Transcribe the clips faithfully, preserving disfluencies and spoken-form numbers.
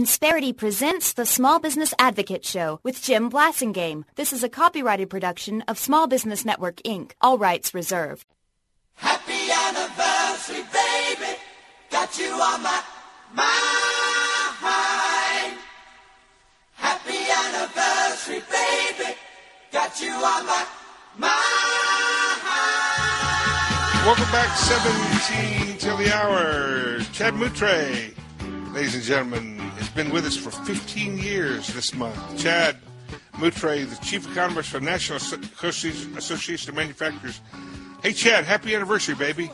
Insperity presents the Small Business Advocate Show with Jim Blasingame. This is a copyrighted production of Small Business Network, Incorporated. All rights reserved. Happy anniversary, baby. Got you on my mind. Happy anniversary, baby. Got you on my mind. Welcome back, seventeen till the hour. Chad Moutre, ladies and gentlemen, has been with us for fifteen years this month. Chad Moutre, the chief economist for the National Association of Manufacturers. Hey, Chad, happy anniversary, baby.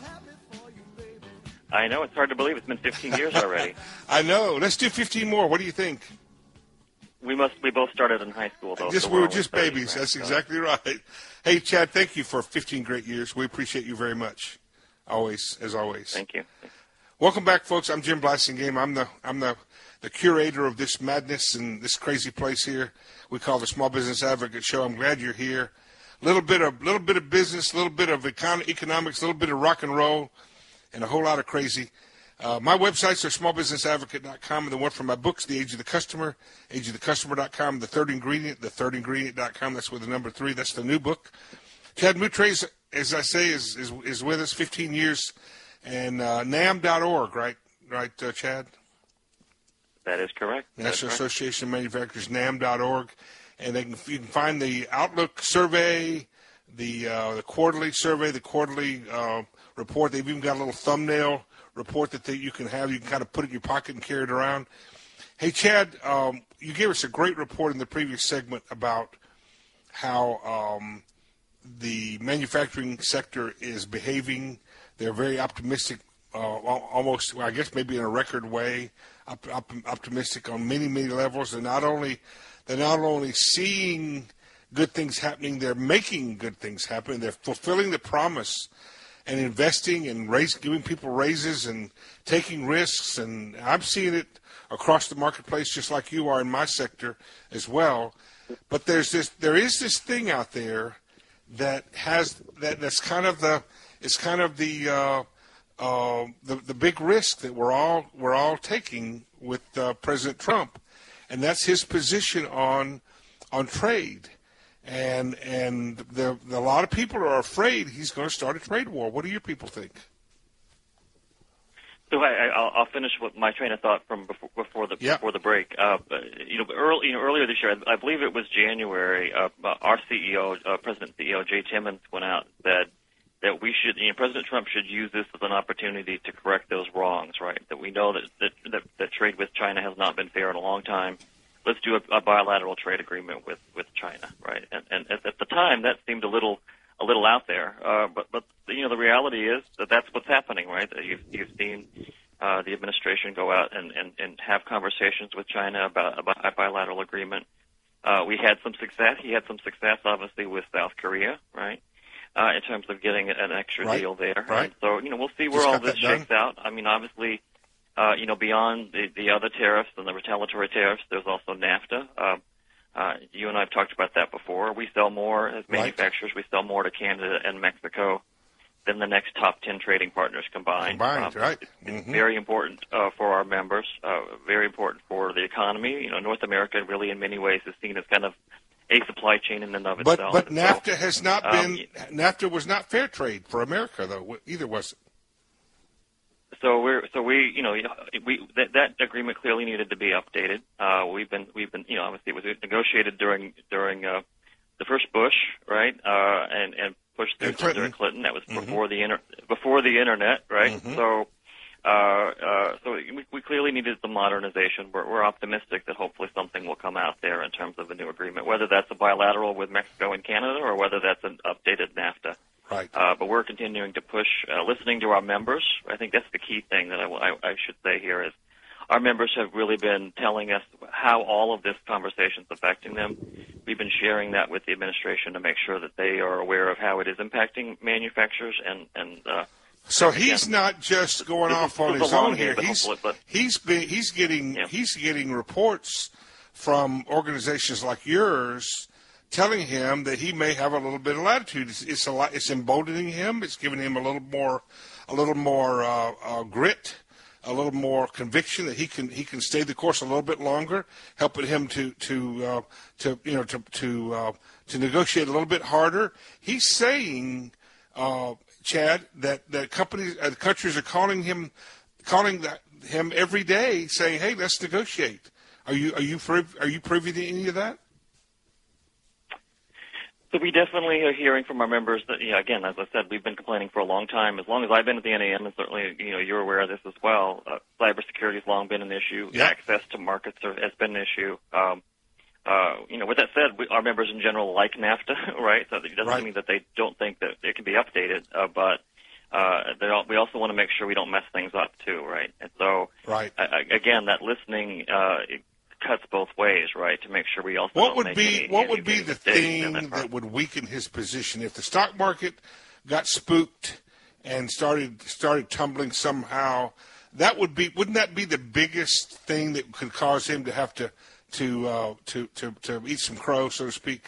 I know, it's hard to believe it's been fifteen years already. I know. Let's do fifteen more. What do you think? We must. We both started in high school, though. Just so we were only just thirty, babies. right? That's So- exactly right. Hey, Chad, thank you for fifteen great years. We appreciate you very much. Always, as always. Thank you. Welcome back, folks. I'm Jim Blasingame. I'm the I'm the, the curator of this madness and this crazy place here we call the Small Business Advocate Show. I'm glad you're here. A little bit of little bit of business, a little bit of econ- economics, a little bit of rock and roll, and a whole lot of crazy. Uh, my websites are small business advocate dot com, and the one for my books, The Age of the Customer, age of the customer dot com, The Third Ingredient, the third ingredient dot com. That's with the number three. That's the new book. Chad Moutre, as I say, is, is is with us fifteen years, and uh, N A M dot org, right, right, uh, Chad? That is correct. National That's correct. Association of Manufacturers, N A M dot org, and they can, you can find the Outlook survey, the uh, the quarterly survey, the quarterly uh, report. They've even got a little thumbnail report that they, you can have. You can kind of put it in your pocket and carry it around. Hey, Chad, um, you gave us a great report in the previous segment about how um, the manufacturing sector is behaving. They're very optimistic, uh, almost, well, I guess maybe in a record way, op- op- optimistic on many, many levels. They're not only they're not only seeing good things happening, they're making good things happen. They're fulfilling the promise and investing and raise, giving people raises and taking risks. And I'm seeing it across the marketplace just like you are in my sector as well. But there's this, there is this thing out there that has that that's kind of the it's kind of the uh, uh, the the big risk that we're all we're all taking with uh, President Trump, and that's his position on on trade. And and the, the, a lot of people are afraid he's going to start a trade war. What do your people think? So I, I'll, I'll finish with my train of thought from before, before the Yep. before the break. Uh, you know, early, you know, earlier this year, I believe it was January. Uh, our C E O, uh, President and C E O Jay Timmons, went out and said that we should, you know, President Trump should use this as an opportunity to correct those wrongs. Right? That we know that that, that, that trade with China has not been fair in a long time. Let's do a, a bilateral trade agreement with, with China, right? And, and at, at the time, that seemed a little a little out there. Uh, but but you know, the reality is that that's what's happening, right? That you've you've seen uh, the administration go out and, and, and have conversations with China about about a bilateral agreement. Uh, we had some success. He had some success, obviously, with South Korea, right? Uh, in terms of getting an extra Right. deal there. Right. And so you know, we'll see where Just all got this that done. shakes out. I mean, obviously. Uh, you know, beyond the, the other tariffs and the retaliatory tariffs, there's also NAFTA. Uh, uh, you and I have talked about that before. We sell more as manufacturers. Right. We sell more to Canada and Mexico than the next top ten trading partners combined. Combined, um, right. It's Mm-hmm. very important uh, for our members, uh, very important for the economy. You know, North America really in many ways is seen as kind of a supply chain in and of But itself. but And so, NAFTA has not um, been NAFTA was not fair trade for America though. Either was it. So we're so we you know we that, that agreement clearly needed to be updated. Uh, we've been we've been you know obviously it was negotiated during during uh, the first Bush, right, uh, and and pushed through And Clinton. during Clinton. That was Mhm. before the inter- before the internet, right? Mhm. So uh, uh, so we, we clearly needed some modernization. We're, we're optimistic that hopefully something will come out there in terms of a new agreement, whether that's a bilateral with Mexico and Canada or whether that's an updated NAFTA. Right. Uh, but we're continuing to push, uh, listening to our members. I think that's the key thing that I, I, I should say here is our members have really been telling us how all of this conversation is affecting them. We've been sharing that with the administration to make sure that they are aware of how it is impacting manufacturers. And, and uh, So he's again, not just going this is- off on this is his a long own here. game, but He's hopefully- but- he's been, he's getting Yeah. he's getting reports from organizations like yours telling him that he may have a little bit of latitude. It's, it's a lot, it's emboldening him. It's giving him a little more, a little more uh, uh, grit a little more conviction that he can he can stay the course a little bit longer, helping him to to uh, to you know to to uh, to negotiate a little bit harder. He's saying, uh, Chad, that that companies uh, countries are calling him calling that, him every day, saying, "Hey, let's negotiate." Are you are you are you privy to any of that? So we definitely are hearing from our members that, yeah, again, as I said, we've been complaining for a long time. As long as I've been at the N A M, and certainly, you know, you're aware of this as well, uh, cybersecurity has long been an issue. Yeah. Access to markets are, has been an issue. Um, uh, you know, with that said, we, our members in general like NAFTA, right? So it doesn't Right. mean that they don't think that it can be updated, uh, but uh, all, we also want to make sure we don't mess things up too, right? And so, Right. uh, again, that listening uh, it cuts both ways, right? To make sure we also What don't would make be any, what any, would be any the mistakes thing in that, front. would weaken his position if the stock market got spooked and started started tumbling somehow? That would be wouldn't that be the biggest thing that could cause him to have to to uh, to, to to eat some crow, so to speak?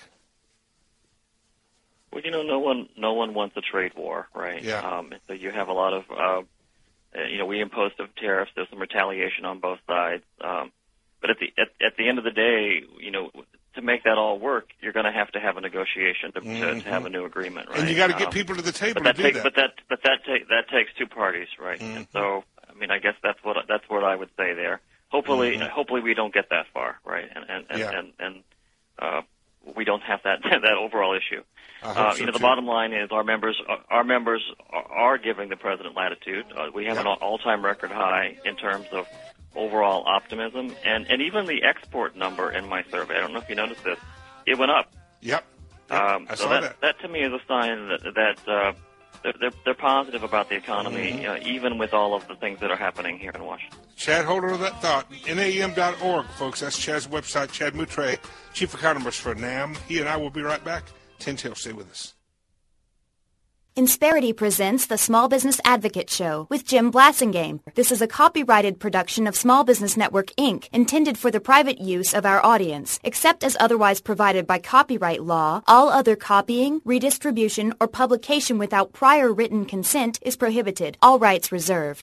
Well, you know, no one no one wants a trade war, right? Yeah. Um, so you have a lot of, uh, uh, you know, we imposed some tariffs. There's some retaliation on both sides. Um, but at the at, at the end of the day, you know, to make that all work, you're going to have to have a negotiation to, Mm-hmm. to, to have a new agreement, right? And you got to get Um, people to the table but that to do takes, that. but that but that ta- that takes two parties, right? Mm-hmm. And so, I mean, I guess that's what that's what I would say there. Hopefully, Mm-hmm. hopefully we don't get that far, right? And and and Yeah. and, and uh, we don't have that that overall issue. I hope Uh, so you know, the too. bottom line is our members our members are, are giving the president latitude. Uh, we have Yeah. an all-time record high in terms of overall optimism, and and even the export number in my survey. I don't know if you noticed this. It went up. Yep. Yep. Um, I so saw that, that. that to me is a sign that that uh, they're, they're they're positive about the economy, Mm-hmm. uh, even with all of the things that are happening here in Washington. Chad, hold on to that thought. N A M dot org, folks. That's Chad's website. Chad Moutre, Chief Economist for NAM. He and I will be right back. Ten Tail, stay with us. Insperity presents the Small Business Advocate Show with Jim Blasingame. This is a copyrighted production of Small Business Network, Incorporated, intended for the private use of our audience. Except as otherwise provided by copyright law, all other copying, redistribution, or publication without prior written consent is prohibited. All rights reserved.